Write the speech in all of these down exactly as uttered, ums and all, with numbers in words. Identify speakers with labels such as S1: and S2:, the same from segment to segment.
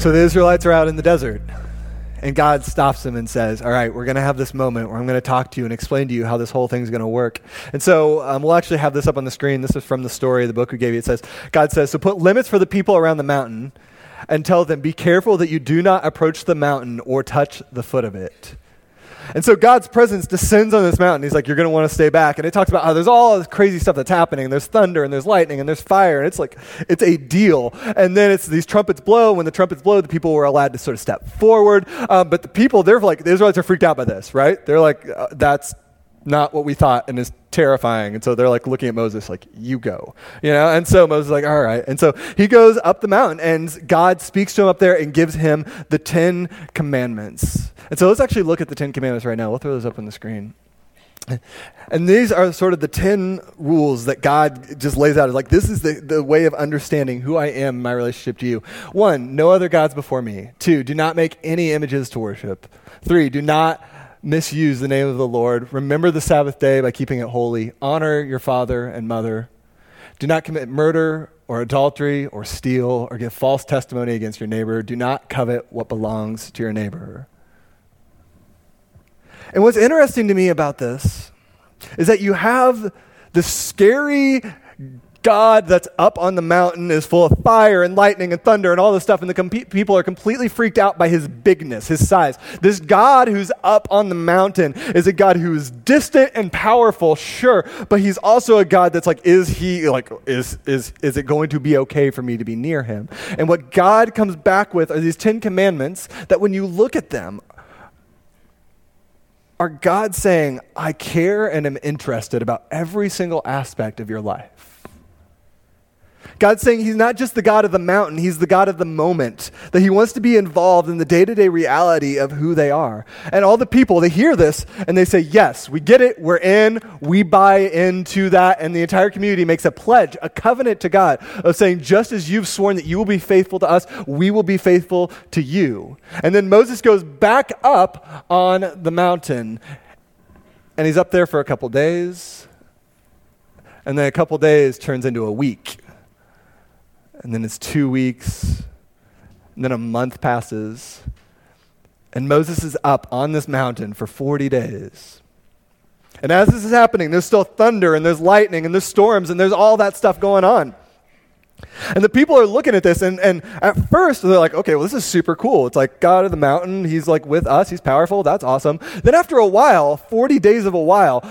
S1: So the Israelites are out in the desert, and God stops them and says, all right, we're going to have this moment where I'm going to talk to you and explain to you how this whole thing's going to work. And so um, we'll actually have this up on the screen. This is from the story, the book we gave you. It says, God says, so put limits for the people around the mountain and tell them, be careful that you do not approach the mountain or touch the foot of it. And so God's presence descends on this mountain. He's like, you're going to want to stay back. And it talks about how there's all this crazy stuff that's happening. There's thunder and there's lightning and there's fire. And it's like, it's a deal. And then it's these trumpets blow. When the trumpets blow, the people were allowed to sort of step forward. Um, but the people, they're like, the Israelites are freaked out by this, right? They're like, uh, that's not what we thought and is terrifying. And so they're like looking at Moses like, you go, you know? And so Moses is like, all right. And so he goes up the mountain and God speaks to him up there and gives him the Ten Commandments. And so let's actually look at the Ten Commandments right now. We'll throw those up on the screen. And these are sort of the ten rules that God just lays out. Like, this is the, the way of understanding who I am in my relationship to you. One, no other gods before me. Two, do not make any images to worship. Three, do not misuse the name of the Lord. Remember the Sabbath day by keeping it holy. Honor your father and mother. Do not commit murder or adultery or steal or give false testimony against your neighbor. Do not covet what belongs to your neighbor. And what's interesting to me about this is that you have this scary God that's up on the mountain, is full of fire and lightning and thunder and all this stuff, and the com- people are completely freaked out by his bigness, his size. This God who's up on the mountain is a God who is distant and powerful, sure, but he's also a God that's like, is he, like, is is is it going to be okay for me to be near him? And what God comes back with are these Ten Commandments that when you look at them, are God saying, I care and am interested about every single aspect of your life. God's saying he's not just the God of the mountain, he's the God of the moment, that he wants to be involved in the day-to-day reality of who they are. And all the people, they hear this and they say, yes, we get it, we're in, we buy into that, and the entire community makes a pledge, a covenant to God of saying, just as you've sworn that you will be faithful to us, we will be faithful to you. And then Moses goes back up on the mountain, and he's up there for a couple days, and then a couple days turns into a week. And then it's two weeks, and then a month passes, and Moses is up on this mountain for forty days. And as this is happening, there's still thunder, and there's lightning, and there's storms, and there's all that stuff going on. And the people are looking at this, and, and at first, they're like, okay, well, this is super cool. It's like God of the mountain, he's like with us, he's powerful, that's awesome. Then after a while, forty days of a while,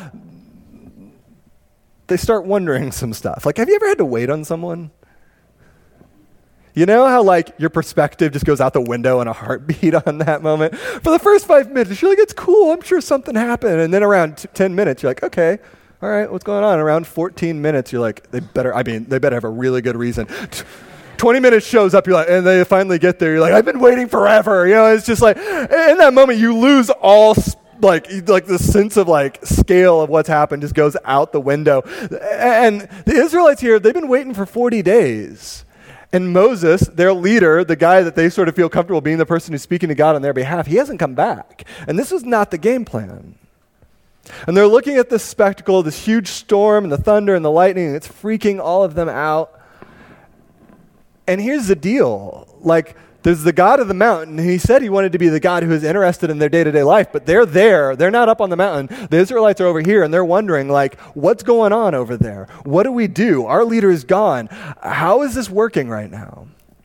S1: they start wondering some stuff. Like, have you ever had to wait on someone? You know how, like, your perspective just goes out the window in a heartbeat on that moment? For the first five minutes, you're like, it's cool. I'm sure something happened. And then around t- ten minutes, you're like, okay, all right, what's going on? Around fourteen minutes, you're like, they better, I mean, they better have a really good reason. twenty minutes shows up, you're like, and they finally get there. You're like, I've been waiting forever. You know, it's just like, in that moment, you lose all sp- like like the sense of like scale of what's happened just goes out the window. And the Israelites here, they've been waiting for forty days. And Moses, their leader, the guy that they sort of feel comfortable being the person who's speaking to God on their behalf, he hasn't come back. And this was not the game plan. And they're looking at this spectacle, this huge storm and the thunder and the lightning, and it's freaking all of them out. And here's the deal. Like, there's the God of the mountain. He said he wanted to be the God who is interested in their day-to-day life, but they're there. They're not up on the mountain. The Israelites are over here, and they're wondering, like, what's going on over there? What do we do? Our leader is gone. How is this working right now?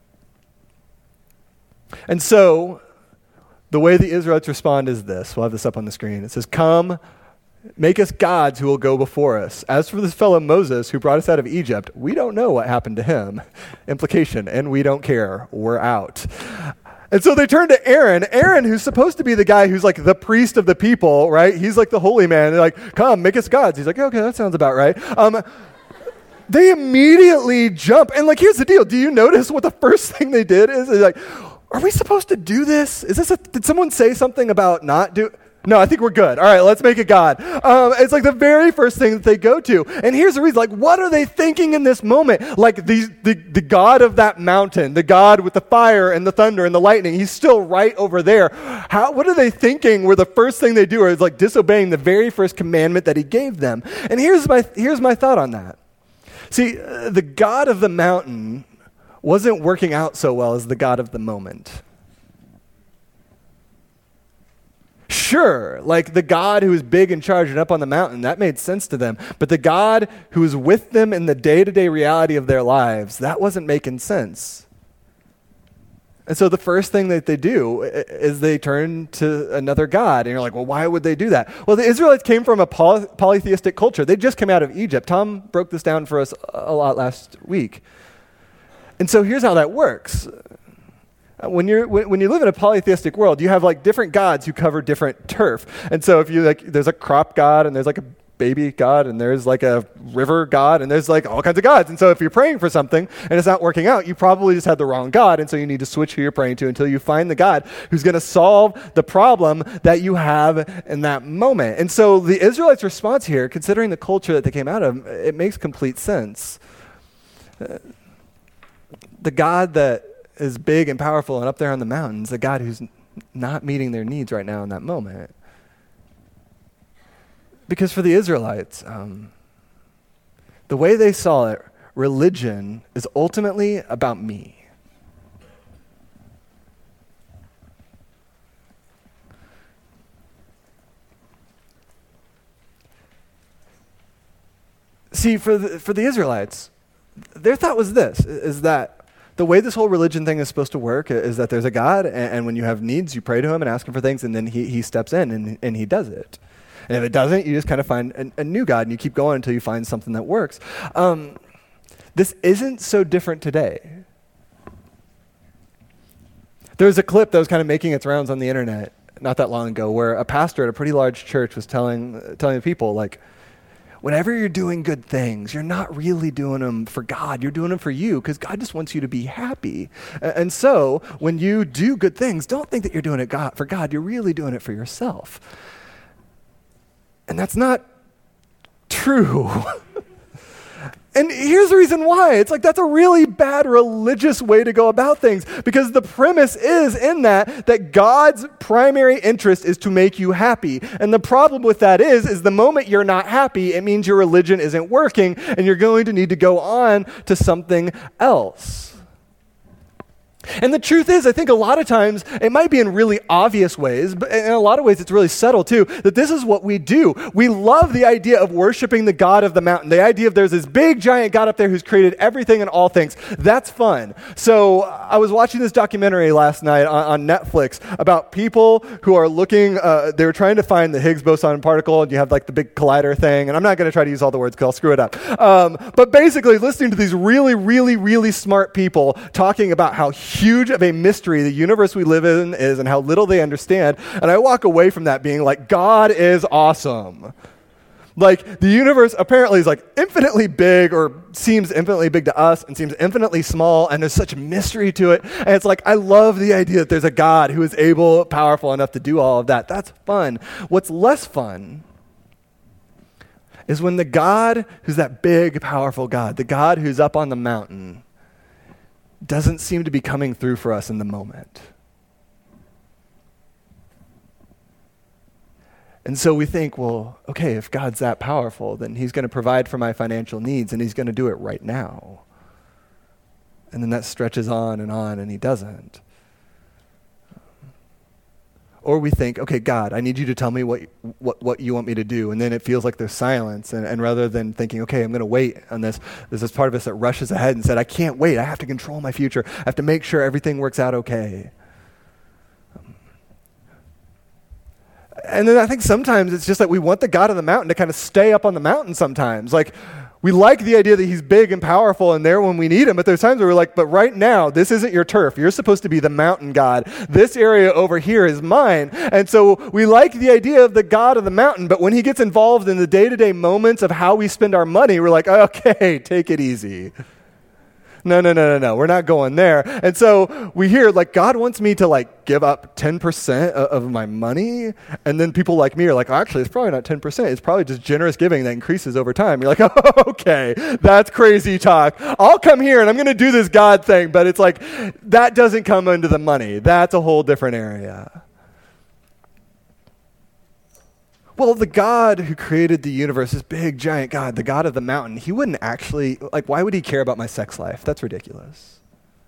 S1: And so the way the Israelites respond is this. We'll have this up on the screen. It says, come, make us gods who will go before us. As for this fellow Moses who brought us out of Egypt, we don't know what happened to him. Implication, and we don't care. We're out. And so they turn to Aaron. Aaron, who's supposed to be the guy who's like the priest of the people, right? He's like the holy man. They're like, come, make us gods. He's like, okay, that sounds about right. Um, they immediately jump. And like, here's the deal. Do you notice what the first thing they did is? They're like, are we supposed to do this? Is this a, did someone say something about not do? No, I think we're good. All right, let's make it God. Um, it's like the very first thing that they go to. And here's the reason. Like, what are they thinking in this moment? Like, these, the, the God of that mountain, the God with the fire and the thunder and the lightning, he's still right over there. How? What are they thinking where the first thing they do is like disobeying the very first commandment that he gave them? And here's my, here's my thought on that. See, uh, the God of the mountain wasn't working out so well as the God of the moment. Sure, like the God who was big and charged and up on the mountain, that made sense to them. But the God who was with them in the day-to-day reality of their lives, that wasn't making sense. And so the first thing that they do is they turn to another God. And you're like, well, why would they do that? Well, the Israelites came from a poly- polytheistic culture. They just came out of Egypt. Tom broke this down for us a lot last week. And so here's how that works. When you're when you live in a polytheistic world, you have like different gods who cover different turf. And so if you like, there's a crop god, and there's like a baby god, and there's like a river god, and there's like all kinds of gods. And so if you're praying for something and it's not working out, you probably just had the wrong God. And so you need to switch who you're praying to until you find the God who's going to solve the problem that you have in that moment. And so the Israelites' response here, considering the culture that they came out of, it makes complete sense. Uh, the God that is big and powerful and up there on the mountains, the God who's n- not meeting their needs right now in that moment. Because for the Israelites, um, the way they saw it, religion is ultimately about me. See, for the, for the Israelites, their thought was this, is that the way this whole religion thing is supposed to work is that there's a God, and, and when you have needs, you pray to him and ask him for things, and then he, he steps in and, and he does it. And if it doesn't, you just kind of find a, a new God, and you keep going until you find something that works. Um, this isn't so different today. There was a clip that was kind of making its rounds on the internet not that long ago where a pastor at a pretty large church was telling telling people, like, whenever you're doing good things, you're not really doing them for God. You're doing them for you because God just wants you to be happy. And so when you do good things, don't think that you're doing it God, for God. You're really doing it for yourself. And that's not true. And here's the reason why. It's like that's a really bad religious way to go about things, because the premise is in that that God's primary interest is to make you happy. And the problem with that is, is the moment you're not happy, it means your religion isn't working and you're going to need to go on to something else. And the truth is, I think a lot of times, it might be in really obvious ways, but in a lot of ways it's really subtle too, that this is what we do. We love the idea of worshiping the God of the mountain, the idea of there's this big giant God up there who's created everything and all things. That's fun. So I was watching this documentary last night on, on Netflix about people who are looking, uh, they were trying to find the Higgs boson particle, and you have like the big collider thing, and I'm not going to try to use all the words because I'll screw it up. Um, but basically listening to these really, really, really smart people talking about how huge of a mystery the universe we live in is and how little they understand. And I walk away from that being like, God is awesome. Like, the universe apparently is like infinitely big, or seems infinitely big to us and seems infinitely small, and there's such mystery to it. And it's like, I love the idea that there's a God who is able, powerful enough to do all of that. That's fun. What's less fun is when the God who's that big, powerful God, the God who's up on the mountain, doesn't seem to be coming through for us in the moment. And so we think, well, okay, if God's that powerful, then he's going to provide for my financial needs, and he's going to do it right now. And then that stretches on and on, and he doesn't. Or we think, okay, God, I need you to tell me what what, what you want me to do. And then it feels like there's silence. And, and rather than thinking, okay, I'm going to wait on this, there's this part of us that rushes ahead and said, I can't wait. I have to control my future. I have to make sure everything works out okay. And then I think sometimes it's just that we want the God of the mountain to kind of stay up on the mountain sometimes. Like, we like the idea that he's big and powerful and there when we need him, but there's times where we're like, but right now, this isn't your turf. You're supposed to be the mountain God. This area over here is mine. And so we like the idea of the God of the mountain, but when he gets involved in the day-to-day moments of how we spend our money, we're like, okay, take it easy. No, no, no, no, no. We're not going there. And so we hear, like, God wants me to, like, give up ten percent of my money. And then people like me are like, oh, actually, it's probably not ten percent. It's probably just generous giving that increases over time. You're like, oh, okay, that's crazy talk. I'll come here and I'm going to do this God thing. But it's like, that doesn't come into the money. That's a whole different area. Well, the God who created the universe, this big, giant God, the God of the mountain, he wouldn't actually, like, why would he care about my sex life? That's ridiculous.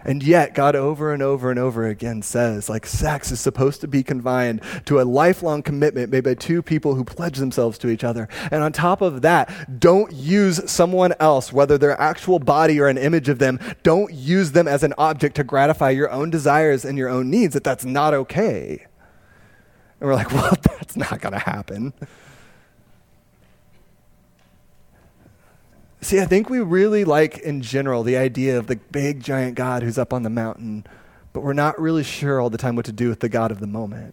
S1: And yet, God over and over and over again says, like, sex is supposed to be confined to a lifelong commitment made by two people who pledge themselves to each other. And on top of that, don't use someone else, whether their actual body or an image of them, don't use them as an object to gratify your own desires and your own needs, that that's not okay. And we're like, well, that's not going to happen. See, I think we really like, in general, the idea of the big, giant God who's up on the mountain, but we're not really sure all the time what to do with the God of the moment.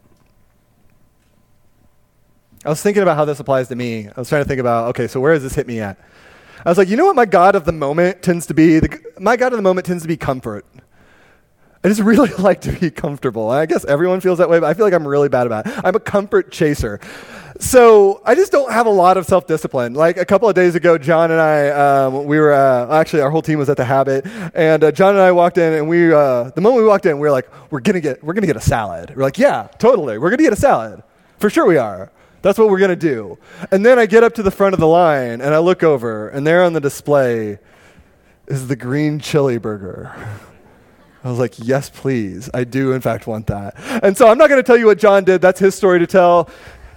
S1: I was thinking about how this applies to me. I was trying to think about, okay, so where does this hit me at? I was like, you know what my God of the moment tends to be? The, my God of the moment tends to be comfort. I just really like to be comfortable. I guess everyone feels that way, but I feel like I'm really bad about it. I'm a comfort chaser. So I just don't have a lot of self-discipline. Like a couple of days ago, John and I, um, we were, uh, actually our whole team was at the Habit, and uh, John and I walked in, and we, uh, the moment we walked in, we were like, we're gonna get, we're gonna get a salad. We're like, yeah, totally, we're gonna get a salad. For sure we are. That's what we're gonna do. And then I get up to the front of the line, and I look over, and there on the display is the green chili burger. I was like, yes, please. I do, in fact, want that. And so I'm not going to tell you what John did. That's his story to tell.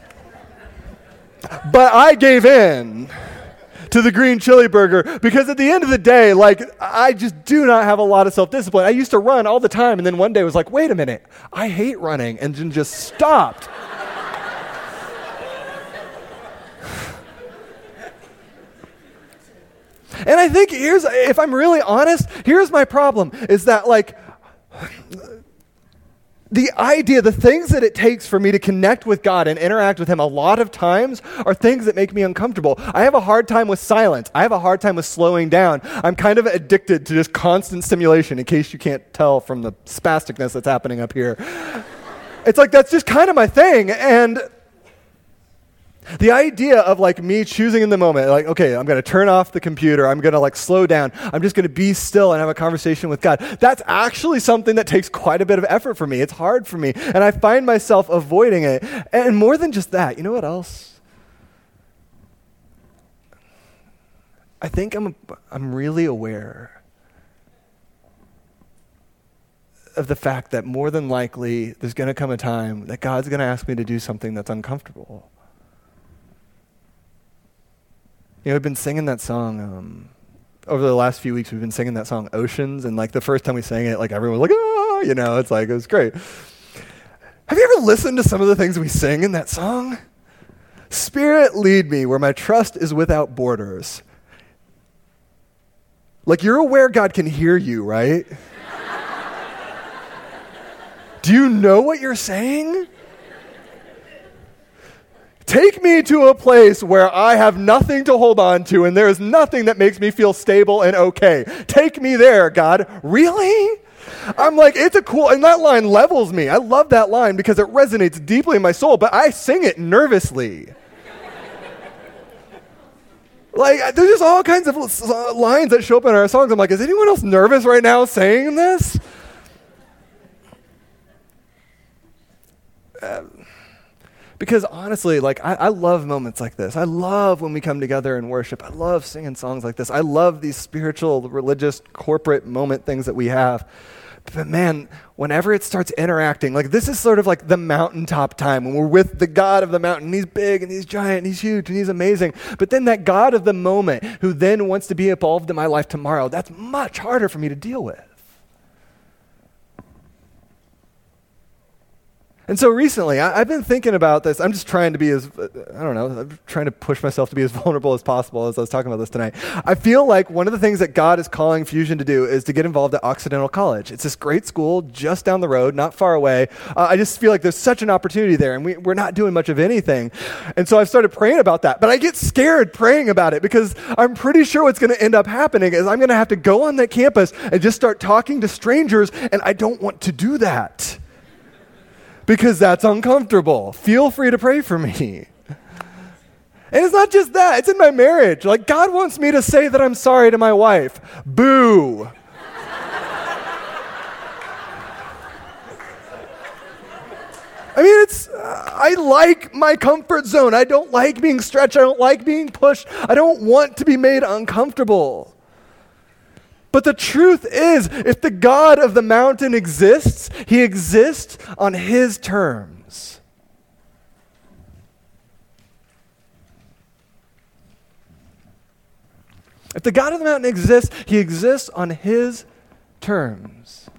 S1: But I gave in to the green chili burger because at the end of the day, like, I just do not have a lot of self-discipline. I used to run all the time, and then one day I was like, wait a minute. I hate running, and then just stopped. And I think here's, if I'm really honest, here's my problem, is that like, the idea, the things that it takes for me to connect with God and interact with him a lot of times are things that make me uncomfortable. I have a hard time with silence. I have a hard time with slowing down. I'm kind of addicted to just constant stimulation, in case you can't tell from the spasticness that's happening up here. It's like, that's just kind of my thing. And the idea of like me choosing in the moment, like, okay, I'm going to turn off the computer. I'm going to like slow down. I'm just going to be still and have a conversation with God. That's actually something that takes quite a bit of effort for me. It's hard for me. And I find myself avoiding it. And more than just that, you know what else? I think I'm, I'm really aware of the fact that more than likely there's going to come a time that God's going to ask me to do something that's uncomfortable. You know, we've been singing that song, um, over the last few weeks, we've been singing that song, Oceans, and like the first time we sang it, like everyone was like, oh, you know, it's like, it was great. Have you ever listened to some of the things we sing in that song? Spirit, lead me where my trust is without borders. Like, you're aware God can hear you, right? Do you know what you're saying? Take me to a place where I have nothing to hold on to and there is nothing that makes me feel stable and okay. Take me there, God. Really? I'm like, it's a cool, and that line levels me. I love that line because it resonates deeply in my soul, but I sing it nervously. Like, there's just all kinds of lines that show up in our songs. I'm like, is anyone else nervous right now saying this? Uh, Because honestly, like, I, I love moments like this. I love when we come together and worship. I love singing songs like this. I love these spiritual, religious, corporate moment things that we have. But man, whenever it starts interacting, like this is sort of like the mountaintop time when we're with the God of the mountain. He's big and he's giant and he's huge and he's amazing. But then that God of the moment who then wants to be involved in my life tomorrow, that's much harder for me to deal with. And so recently, I, I've been thinking about this. I'm just trying to be as, I don't know, I'm trying to push myself to be as vulnerable as possible as I was talking about this tonight. I feel like one of the things that God is calling Fusion to do is to get involved at Occidental College. It's this great school just down the road, not far away. Uh, I just feel like there's such an opportunity there, and we, we're not doing much of anything. And so I've started praying about that. But I get scared praying about it because I'm pretty sure what's going to end up happening is I'm going to have to go on that campus and just start talking to strangers, and I don't want to do that. Because that's uncomfortable. Feel free to pray for me. And it's not just that. It's in my marriage. Like, God wants me to say that I'm sorry to my wife. Boo. I mean, it's, uh, I like my comfort zone. I don't like being stretched. I don't like being pushed. I don't want to be made uncomfortable. But the truth is, if the God of the mountain exists, he exists on his terms. If the God of the mountain exists, he exists on his terms.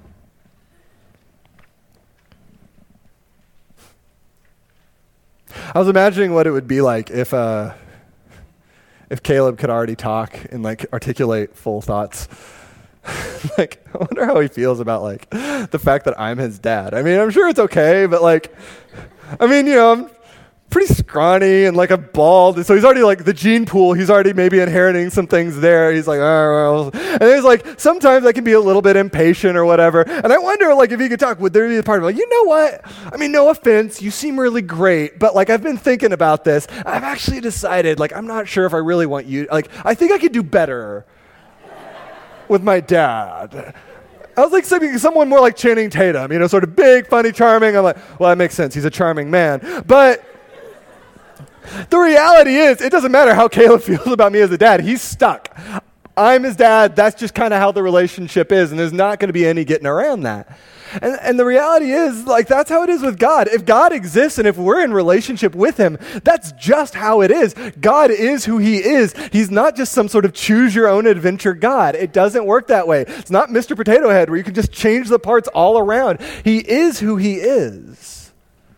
S1: I was imagining what it would be like if uh, if Caleb could already talk and like articulate full thoughts. Like, I wonder how he feels about like the fact that I'm his dad. I mean, I'm sure it's okay, but like, I mean, you know, I'm pretty scrawny and like I'm bald. So he's already like the gene pool. He's already maybe inheriting some things there. He's like, oh, well. And he's like, sometimes I can be a little bit impatient or whatever. And I wonder like if he could talk, would there be a part of like, you know what? I mean, no offense. You seem really great, but like I've been thinking about this. I've actually decided like, I'm not sure if I really want you. Like, I think I could do better with my dad. I was like someone more like Channing Tatum, you know, sort of big, funny, charming. I'm like, well, that makes sense. He's a charming man. But the reality is, it doesn't matter how Caleb feels about me as a dad. He's stuck. I'm his dad. That's just kind of how the relationship is, and there's not going to be any getting around that. And, and the reality is, like, that's how it is with God. If God exists and if we're in relationship with him, that's just how it is. God is who he is. He's not just some sort of choose-your-own-adventure God. It doesn't work that way. It's not Mister Potato Head where you can just change the parts all around. He is who he is.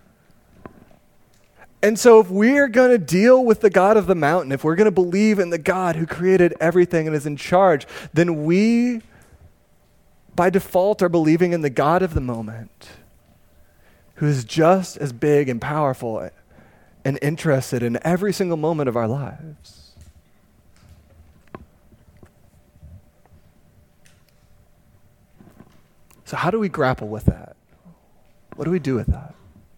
S1: And so if we're going to deal with the God of the mountain, if we're going to believe in the God who created everything and is in charge, then we, by default, are believing in the God of the moment, who is just as big and powerful and interested in every single moment of our lives. So how do we grapple with that? What do we do with that?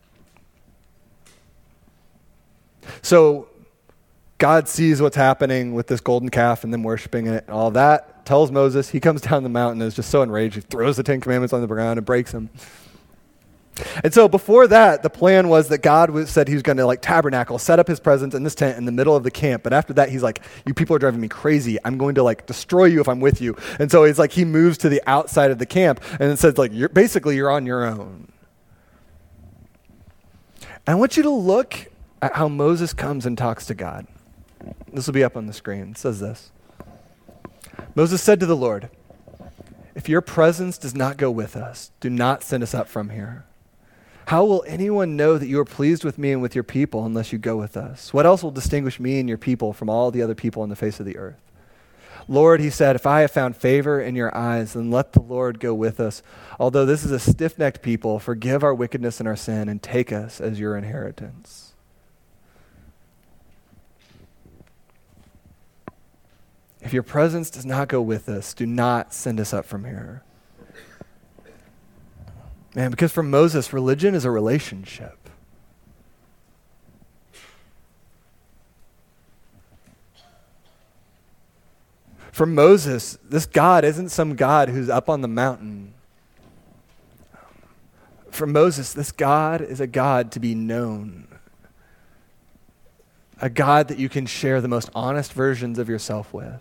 S1: So God sees what's happening with this golden calf and them worshiping it and all that, tells Moses. He comes down the mountain and is just so enraged. He throws the Ten Commandments on the ground and breaks them. And so before that, the plan was that God was, said he was going to like tabernacle, set up his presence in this tent in the middle of the camp. But after that, he's like, you people are driving me crazy. I'm going to like destroy you if I'm with you. And so he's like, he moves to the outside of the camp and it says like, you're basically you're on your own. And I want you to look at how Moses comes and talks to God. This will be up on the screen. It says this. Moses said to the Lord, if your presence does not go with us, do not send us up from here. How will anyone know that you are pleased with me and with your people unless you go with us? What else will distinguish me and your people from all the other people on the face of the earth? Lord, he said, if I have found favor in your eyes, then let the Lord go with us. Although this is a stiff-necked people, forgive our wickedness and our sin and take us as your inheritance. If your presence does not go with us, do not send us up from here. Man, because for Moses, religion is a relationship. For Moses, this God isn't some God who's up on the mountain. For Moses, this God is a God to be known. A God that you can share the most honest versions of yourself with.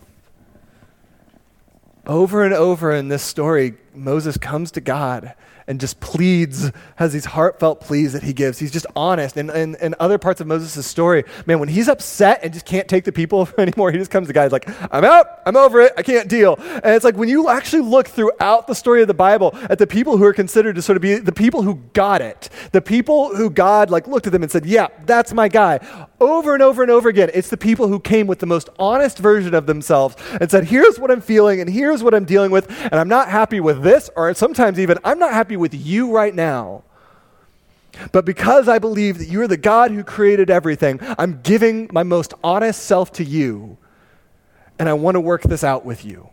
S1: Over and over in this story, Moses comes to God and just pleads, has these heartfelt pleas that he gives. He's just honest. And in and, and other parts of Moses' story, man, when he's upset and just can't take the people anymore, he just comes to God. He's like, I'm out. I'm over it. I can't deal. And it's like when you actually look throughout the story of the Bible at the people who are considered to sort of be the people who got it, the people who God like looked at them and said, yeah, that's my guy. Over and over and over again, it's the people who came with the most honest version of themselves and said, here's what I'm feeling and here's what I'm dealing with, and I'm not happy with this, or sometimes even, I'm not happy with you right now. But because I believe that you're the God who created everything, I'm giving my most honest self to you, and I want to work this out with you.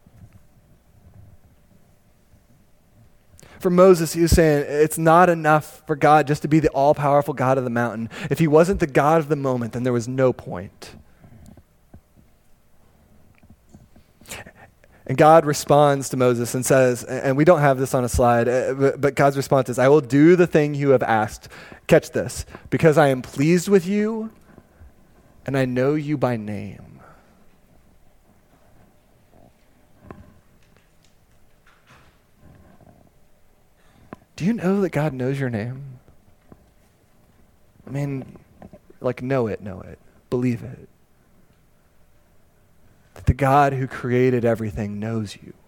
S1: For Moses, he was saying it's not enough for God just to be the all-powerful God of the mountain. If he wasn't the God of the moment, then there was no point. And God responds to Moses and says, and we don't have this on a slide, but God's response is, I will do the thing you have asked. Catch this. Because I am pleased with you and I know you by name. Do you know that God knows your name? I mean, like, know it, know it, believe it. That the God who created everything knows you.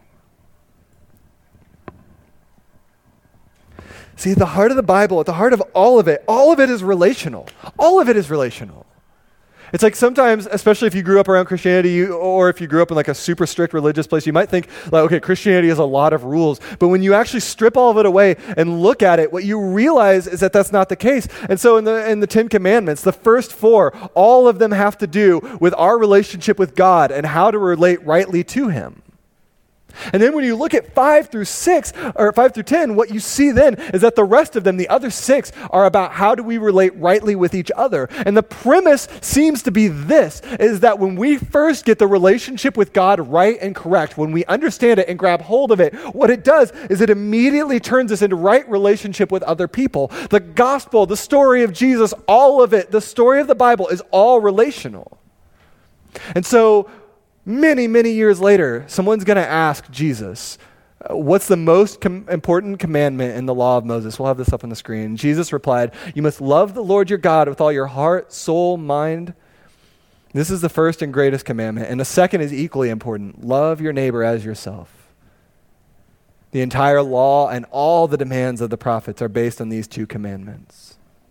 S1: See, at the heart of the Bible, at the heart of all of it, all of it is relational. All of it is relational. It's like sometimes, especially if you grew up around Christianity, you, or if you grew up in like a super strict religious place, you might think like, okay, Christianity has a lot of rules. But when you actually strip all of it away and look at it, what you realize is that that's not the case. And so in the in the Ten Commandments, the first four, all of them have to do with our relationship with God and how to relate rightly to him. And then when you look at five through six, or five through ten, what you see then is that the rest of them, the other six, are about how do we relate rightly with each other. And the premise seems to be this, is that when we first get the relationship with God right and correct, when we understand it and grab hold of it, what it does is it immediately turns us into right relationship with other people. The gospel, the story of Jesus, all of it, the story of the Bible is all relational. And so, Many, many years later, someone's going to ask Jesus, uh, what's the most com- important commandment in the law of Moses? We'll have this up on the screen. Jesus replied, you must love the Lord your God with all your heart, soul, mind. This is the first and greatest commandment. And the second is equally important. Love your neighbor as yourself. The entire law and all the demands of the prophets are based on these two commandments.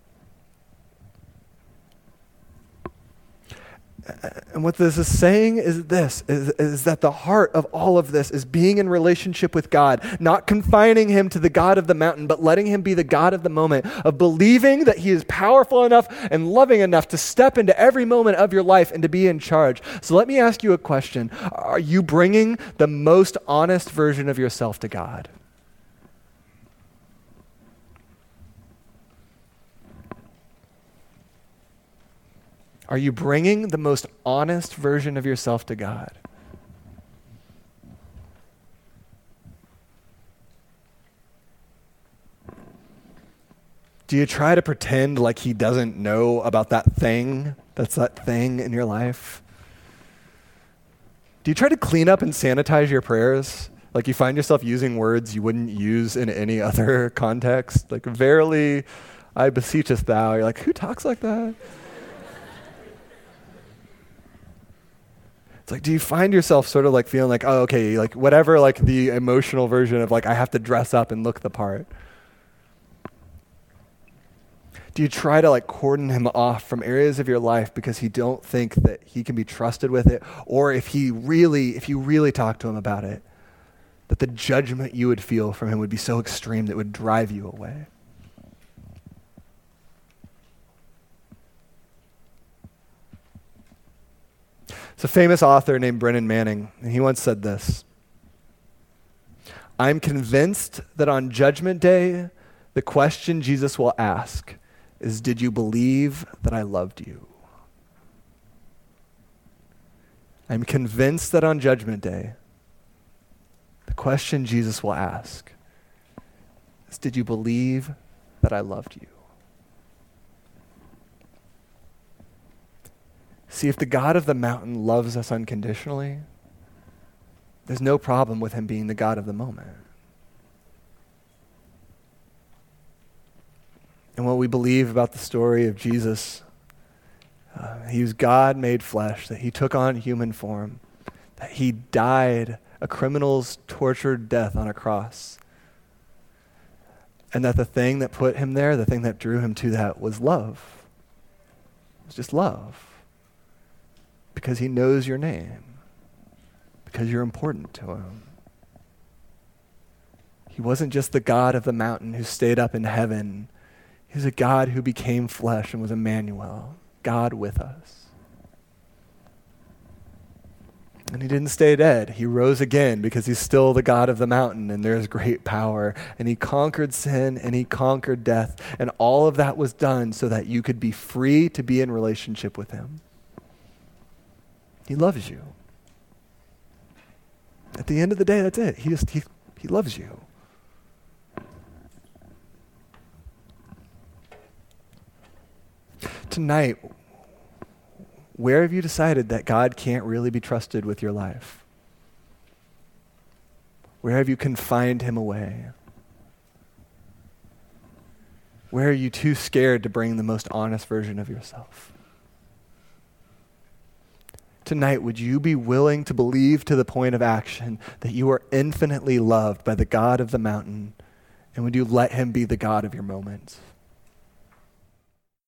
S1: And what this is saying is this, is, is that the heart of all of this is being in relationship with God, not confining him to the God of the mountain, but letting him be the God of the moment, of believing that he is powerful enough and loving enough to step into every moment of your life and to be in charge. So let me ask you a question. Are you bringing the most honest version of yourself to God? Are you bringing the most honest version of yourself to God? Do you try to pretend like he doesn't know about that thing that's that thing in your life? Do you try to clean up and sanitize your prayers? Like you find yourself using words you wouldn't use in any other context? Like, verily, I beseechest thou. You're like, who talks like that? It's like, do you find yourself sort of like feeling like, oh, okay, like whatever, like the emotional version of like, I have to dress up and look the part? Do you try to like cordon him off from areas of your life because you don't think that he can be trusted with it? Or if he really, if you really talk to him about it, that the judgment you would feel from him would be so extreme that it would drive you away? It's a famous author named Brennan Manning, and he once said this: I'm convinced that on Judgment Day, the question Jesus will ask is, did you believe that I loved you? I'm convinced that on Judgment Day, the question Jesus will ask is, did you believe that I loved you? See, if the God of the mountain loves us unconditionally, there's no problem with him being the God of the moment. And what we believe about the story of Jesus, uh, he was God made flesh, that he took on human form, that he died a criminal's tortured death on a cross, and that the thing that put him there, the thing that drew him to that was love. It was just love. Because he knows your name. Because you're important to him. He wasn't just the God of the mountain who stayed up in heaven. He was a God who became flesh and was Emmanuel, God with us. And he didn't stay dead. He rose again because he's still the God of the mountain and there's great power. And he conquered sin and he conquered death. And all of that was done so that you could be free to be in relationship with him. He loves you. At the end of the day, that's it. He just he, he loves you. Tonight, where have you decided that God can't really be trusted with your life? Where have you confined him away? Where are you too scared to bring the most honest version of yourself? Tonight, would you be willing to believe to the point of action that you are infinitely loved by the God of the mountain? And would you let him be the God of your moments?